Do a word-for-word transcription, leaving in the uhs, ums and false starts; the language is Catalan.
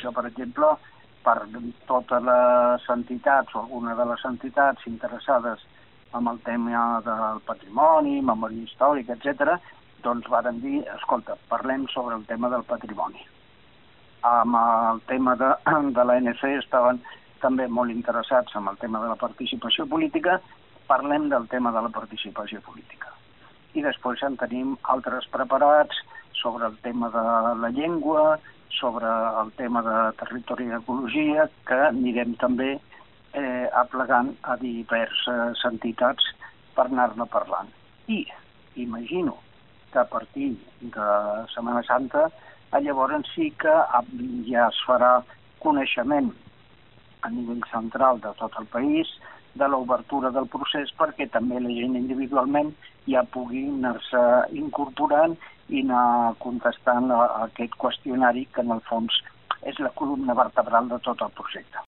això, per exemple, per totes les entitats o alguna de les entitats interessades en el tema del patrimoni, memòria històrica, etcètera, doncs varen dir, escolta, parlem sobre el tema del patrimoni. Amb el tema de, de l'A N C estaven també molt interessats en el tema de la participació política, parlem del tema de la participació política. I després en tenim altres preparats sobre el tema de la llengua, sobre el tema de territori i ecologia, que anirem també eh, aplegant a diverses entitats per anar-ne parlant. I imagino que a partir de Setmana Santa llavors sí que ja es farà coneixement a nivell central de tot el país de l'obertura del procés perquè també la gent individualment ja pugui anar-se incorporant i anar contestant a aquest qüestionari que en el fons és la columna vertebral de tot el projecte.